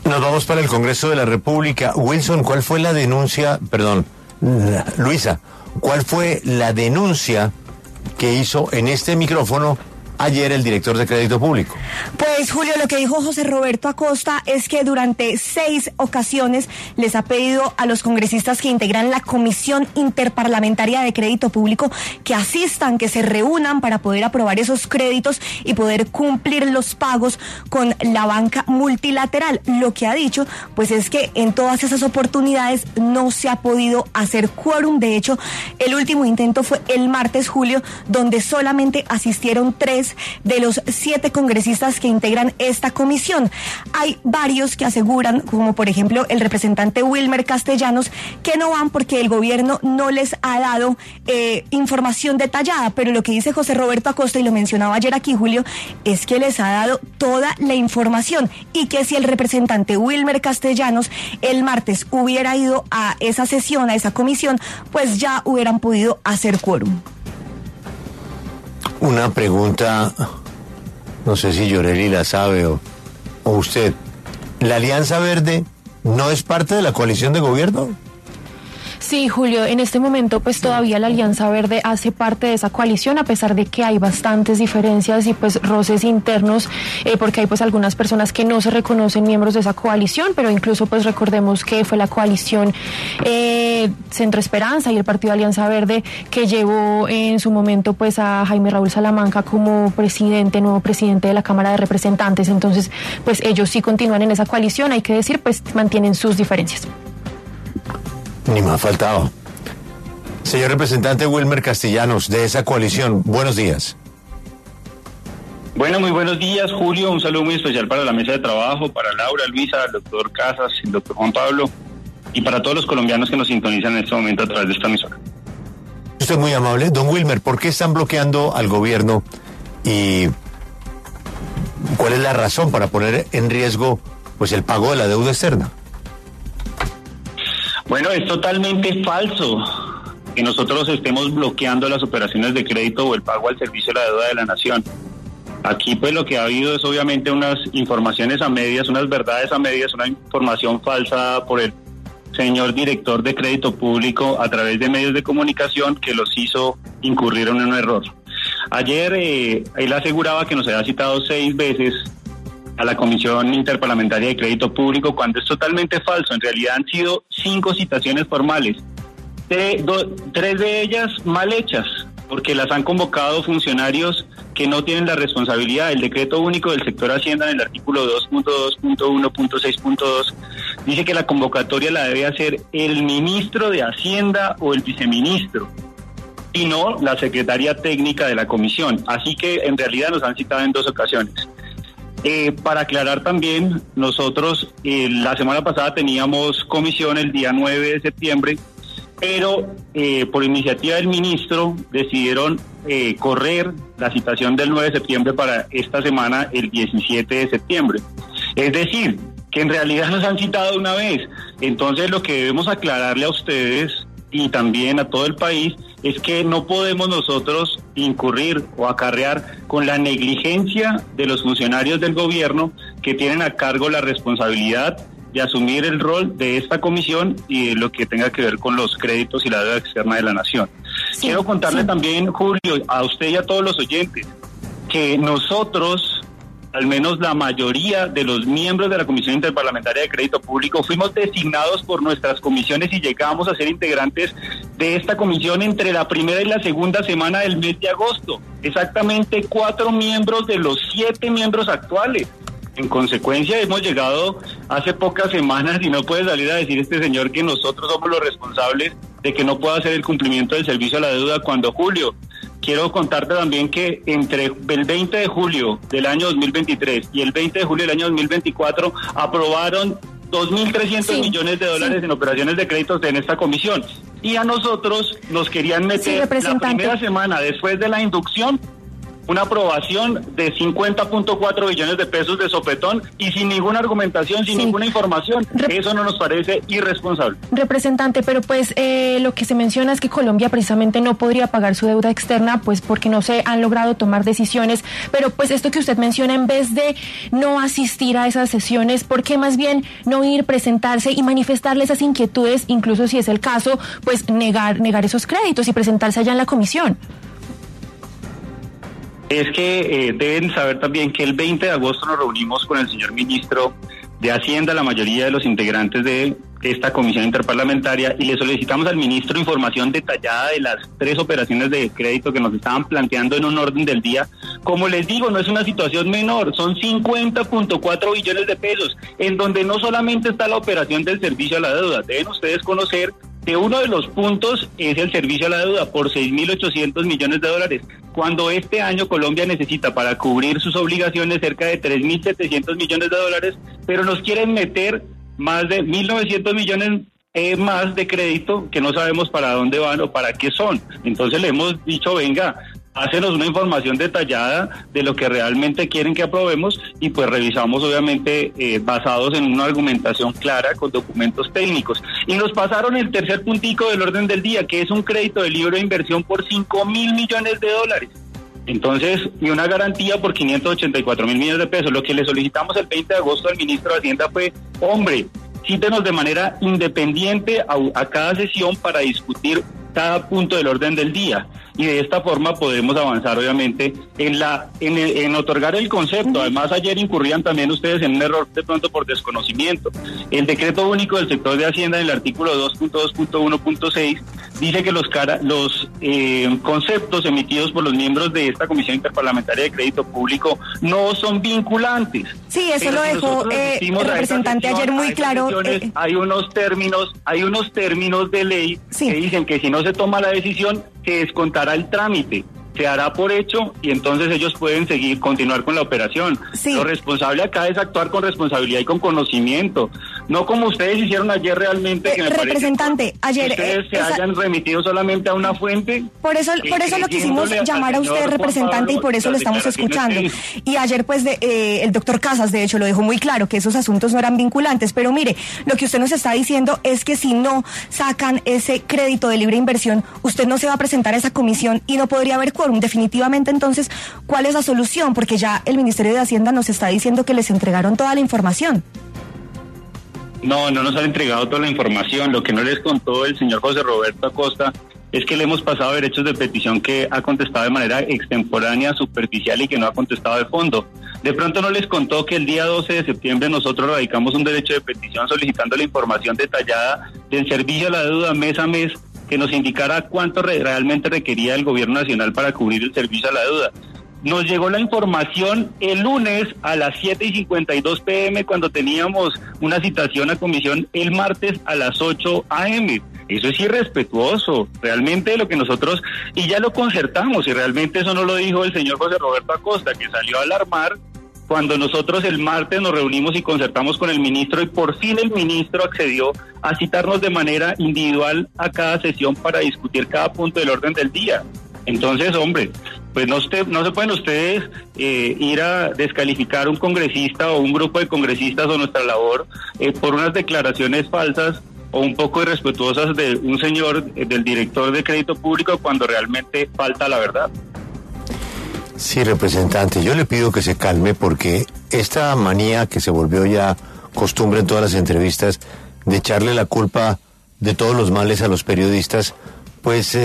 Nos vamos para el Congreso de la República. Wilson, ¿cuál fue la denuncia? Perdón, Luisa, ¿cuál fue la denuncia que hizo en este micrófono ayer el director de Crédito Público? Pues Julio, lo que dijo José Roberto Acosta es que durante 6 ocasiones les ha pedido a los congresistas que integran la Comisión Interparlamentaria de Crédito Público que asistan, que se reúnan para poder aprobar esos créditos y poder cumplir los pagos con la banca multilateral. Lo que ha dicho, pues es que en todas esas oportunidades no se ha podido hacer quórum. De hecho, el último intento fue el martes, Julio, donde solamente asistieron 3 de los 7 congresistas que integran esta comisión. Hay varios que aseguran, como por ejemplo el representante Wilmer Castellanos, que no van porque el gobierno no les ha dado información detallada, pero lo que dice José Roberto Acosta, y lo mencionaba ayer aquí, Julio, es que les ha dado toda la información y que si el representante Wilmer Castellanos el martes hubiera ido a esa sesión, a esa comisión, pues ya hubieran podido hacer quórum. Una pregunta, no sé si Yoreli la sabe o usted. ¿La Alianza Verde no es parte de la coalición de gobierno? Sí, Julio, en este momento pues todavía la Alianza Verde hace parte de esa coalición, a pesar de que hay bastantes diferencias y pues roces internos, porque hay pues algunas personas que no se reconocen miembros de esa coalición, pero incluso pues recordemos que fue la coalición Centro Esperanza y el Partido Alianza Verde que llevó en su momento pues a Jaime Raúl Salamanca como presidente, nuevo presidente de la Cámara de Representantes. Entonces pues ellos sí continúan en esa coalición, hay que decir, pues mantienen sus diferencias. Ni me ha faltado. Señor representante Wilmer Castellanos, de esa coalición, buenos días. Bueno, muy buenos días, Julio. Un saludo muy especial para la mesa de trabajo, para Laura, Luisa, el doctor Casas, el doctor Juan Pablo, y para todos los colombianos que nos sintonizan en este momento a través de esta emisora. Usted es muy amable. Don Wilmer, ¿por qué están bloqueando al gobierno y cuál es la razón para poner en riesgo pues el pago de la deuda externa? Bueno, es totalmente falso que nosotros estemos bloqueando las operaciones de crédito o el pago al servicio de la deuda de la nación. Aquí pues lo que ha habido es obviamente unas informaciones a medias, unas verdades a medias, una información falsa por el señor director de Crédito Público a través de medios de comunicación que los hizo incurrir en un error. Ayer él aseguraba que nos había citado 6 veces a la Comisión Interparlamentaria de Crédito Público, cuando es totalmente falso. En realidad han sido 5 citaciones formales, 3 de ellas mal hechas, porque las han convocado funcionarios que no tienen la responsabilidad. El decreto único del sector Hacienda en el artículo 2.2.1.6.2 dice que la convocatoria la debe hacer el ministro de Hacienda o el viceministro, y no la secretaria técnica de la comisión. Así que en realidad nos han citado en 2 ocasiones. Para aclarar también, nosotros la semana pasada teníamos comisión el día 9 de septiembre, pero por iniciativa del ministro decidieron correr la citación del 9 de septiembre para esta semana, el 17 de septiembre. Es decir, que en realidad nos han citado una vez. Entonces lo que debemos aclararle a ustedes y también a todo el país es que no podemos nosotros incurrir o acarrear con la negligencia de los funcionarios del gobierno que tienen a cargo la responsabilidad de asumir el rol de esta comisión y de lo que tenga que ver con los créditos y la deuda externa de la nación. Sí, quiero contarle también, Julio, a usted y a todos los oyentes, que nosotros, al menos la mayoría de los miembros de la Comisión Interparlamentaria de Crédito Público, fuimos designados por nuestras comisiones y llegamos a ser integrantes de esta comisión entre la primera y la segunda semana del mes de agosto. Exactamente 4 miembros de los 7 miembros actuales. En consecuencia, hemos llegado hace pocas semanas y no puede salir a decir este señor que nosotros somos los responsables de que no pueda hacer el cumplimiento del servicio a la deuda cuando, Julio, quiero contarte también que entre el 20 de julio del año 2023 y el 20 de julio del año 2024 aprobaron 2.300 millones de dólares en operaciones de créditos en esta comisión. Y a nosotros nos querían meter la primera semana después de la inducción una aprobación de 50.4 billones de pesos de sopetón y sin ninguna argumentación, sin ninguna información. Eso no nos parece irresponsable. Representante, pero pues lo que se menciona es que Colombia precisamente no podría pagar su deuda externa, pues porque no se han logrado tomar decisiones, pero pues esto que usted menciona, en vez de no asistir a esas sesiones, ¿por qué más bien no ir, presentarse y manifestarle esas inquietudes, incluso si es el caso, pues negar esos créditos y presentarse allá en la comisión? Es que deben saber también que el 20 de agosto nos reunimos con el señor ministro de Hacienda, la mayoría de los integrantes de esta comisión interparlamentaria, y le solicitamos al ministro información detallada de las 3 operaciones de crédito que nos estaban planteando en un orden del día. Como les digo, no es una situación menor, son 50.4 billones de pesos, en donde no solamente está la operación del servicio a la deuda. Deben ustedes conocer que uno de los puntos es el servicio a la deuda por 6.800 millones de dólares, cuando este año Colombia necesita para cubrir sus obligaciones cerca de 3.700 millones de dólares, pero nos quieren meter más de 1.900 millones más de crédito que no sabemos para dónde van o para qué son. Entonces le hemos dicho, venga, hácenos una información detallada de lo que realmente quieren que aprobemos y pues revisamos obviamente basados en una argumentación clara con documentos técnicos. Y nos pasaron el tercer puntico del orden del día, que es un crédito de libre inversión por 5.000 millones de dólares. Entonces, y una garantía por 584.000 millones de pesos. Lo que le solicitamos el 20 de agosto al ministro de Hacienda fue, hombre, cítenos de manera independiente a cada sesión para discutir cada punto del orden del día, y de esta forma podemos avanzar obviamente en otorgar el concepto. Además, ayer incurrían también ustedes en un error de pronto por desconocimiento. El decreto único del sector de Hacienda en el artículo 2.2.1.6 dice que los conceptos emitidos por los miembros de esta Comisión Interparlamentaria de Crédito Público no son vinculantes. Sí, eso lo dejó el representante ayer muy claro. Hay unos términos de ley que dicen que si no se toma la decisión, se descontará el trámite, se hará por hecho y entonces ellos pueden continuar con la operación. Sí. Lo responsable acá es actuar con responsabilidad y con conocimiento, no como ustedes hicieron ayer realmente. Que me representante, ayer ustedes se hayan remitido solamente a una fuente. Por eso lo quisimos llamar a usted, representante, y por eso lo estamos escuchando. Y ayer pues el doctor Casas de hecho lo dejó muy claro, que esos asuntos no eran vinculantes, pero mire, lo que usted nos está diciendo es que si no sacan ese crédito de libre inversión, usted no se va a presentar a esa comisión y no podría haber quórum. Definitivamente, entonces, ¿cuál es la solución? Porque ya el Ministerio de Hacienda nos está diciendo que les entregaron toda la información. No nos han entregado toda la información. Lo que no les contó el señor José Roberto Acosta es que le hemos pasado derechos de petición que ha contestado de manera extemporánea, superficial y que no ha contestado de fondo. De pronto no les contó que el día 12 de septiembre nosotros radicamos un derecho de petición solicitando la información detallada del servicio a la deuda mes a mes, que nos indicara cuánto realmente requería el gobierno nacional para cubrir el servicio a la deuda. Nos llegó la información el lunes a las 7:52 p.m. cuando teníamos una citación a comisión el martes a las 8 a.m. Eso es irrespetuoso, realmente lo que nosotros, y ya lo concertamos, y realmente eso no lo dijo el señor José Roberto Acosta, que salió a alarmar cuando nosotros el martes nos reunimos y concertamos con el ministro, y por fin el ministro accedió a citarnos de manera individual a cada sesión para discutir cada punto del orden del día. Entonces, hombre, pues no se pueden ustedes ir a descalificar un congresista o un grupo de congresistas o nuestra labor por unas declaraciones falsas o un poco irrespetuosas de un señor, del director de Crédito Público, cuando realmente falta la verdad. Sí, representante, yo le pido que se calme porque esta manía que se volvió ya costumbre en todas las entrevistas de echarle la culpa de todos los males a los periodistas, pues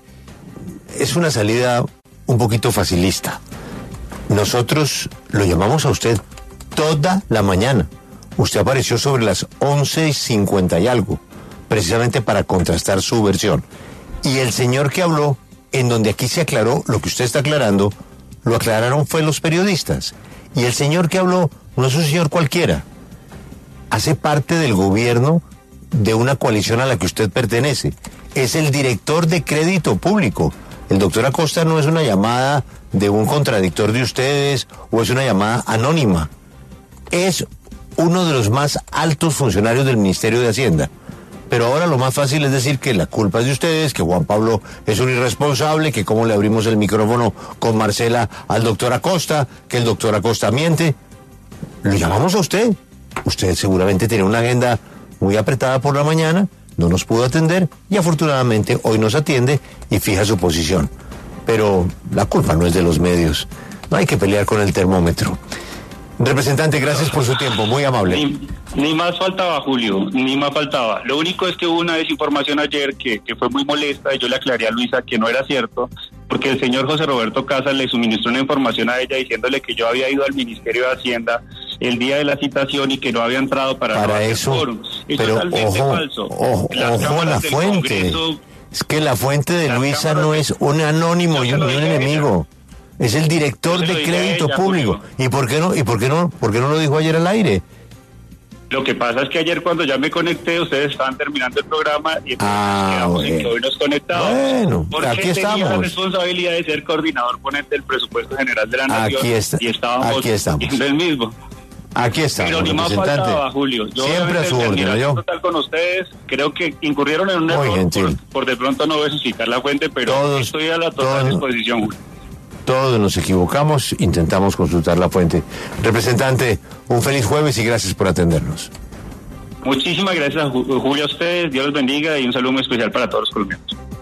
es una salida un poquito facilista. Nosotros lo llamamos a usted toda la mañana. Usted apareció sobre las 11:50 y algo, precisamente para contrastar su versión. Y el señor que habló, en donde aquí se aclaró lo que usted está aclarando, lo aclararon fue los periodistas. Y el señor que habló no es un señor cualquiera. Hace parte del gobierno de una coalición a la que usted pertenece. Es el director de Crédito Público. El doctor Acosta no es una llamada de un contradictor de ustedes o es una llamada anónima. Es uno de los más altos funcionarios del Ministerio de Hacienda. Pero ahora lo más fácil es decir que la culpa es de ustedes, que Juan Pablo es un irresponsable, que cómo le abrimos el micrófono con Marcela al doctor Acosta, que el doctor Acosta miente. Lo llamamos a usted. Usted seguramente tiene una agenda muy apretada por la mañana, no nos pudo atender y afortunadamente hoy nos atiende y fija su posición. Pero la culpa no es de los medios. No hay que pelear con el termómetro. Representante, gracias por su tiempo, muy amable. Ni más faltaba, Julio, ni más faltaba. Lo único es que hubo una desinformación ayer que fue muy molesta y yo le aclaré a Luisa que no era cierto, porque el señor José Roberto Casas le suministró una información a ella diciéndole que yo había ido al Ministerio de Hacienda el día de la citación y que no había entrado para eso. Eso pero es totalmente falso. Ojo a la fuente. Es que la fuente de Luisa no es un anónimo y un enemigo. Es el director de crédito público. ¿Y por qué no lo dijo ayer al aire? Lo que pasa es que ayer cuando ya me conecté, ustedes estaban terminando el programa y quedamos en que hoy nos conectamos. Bueno, porque aquí tenía estamos. la responsabilidad de ser coordinador ponente del presupuesto general de la Nación y estábamos haciendo el mismo. Aquí estamos, pero ni más faltaba, Julio. Yo siempre a su orden, ¿yo? Total con ustedes, creo que incurrieron en un error por de pronto no verificar la fuente, pero estoy a la total disposición, Julio. Todos nos equivocamos, intentamos consultar la fuente. Representante, un feliz jueves y gracias por atendernos. Muchísimas gracias, Julio, a ustedes. Dios los bendiga y un saludo muy especial para todos los colombianos.